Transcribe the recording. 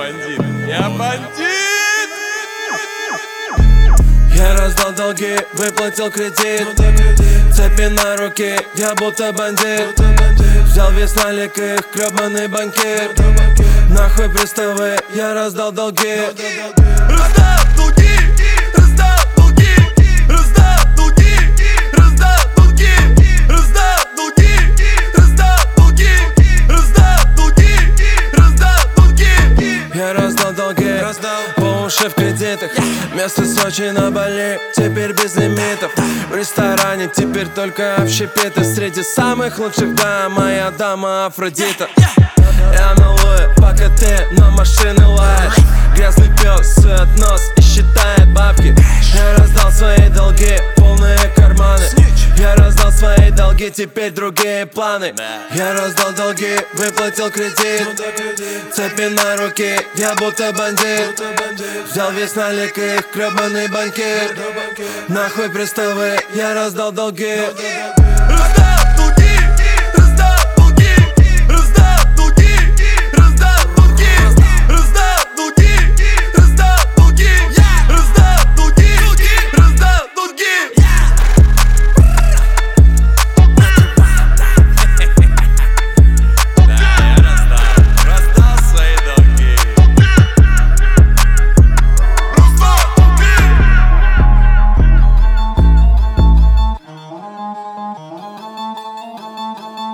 бандит, я бандит! Я раздал долги, выплатил кредит. Цепи на руке, я будто бандит. Взял весь налик, их гребаный банкир. Нахуй приставы, я раздал долги. Раздал долги, раздал долги, раздал долги, раздал долги, раздал долги, раздал долги, раздал долги, раздал долги. Я раздал долги, по уши в кредитах. Место Сочи на Бали, теперь без лимитов. В ресторане теперь только общепиты. Среди самых лучших дам моя дама Афродита. Я малую, пока ты на машины лаешь. Грязный пес сует нос и считает бабки. Я раздал свои долги, полные карманы. Я раздал свои долги, теперь другие планы. Я раздал долги, выплатил кредит. Цепи на руке, я будто бандит. Взял весь налик, их гребаный банкир. Нахуй приставы, я раздал долги.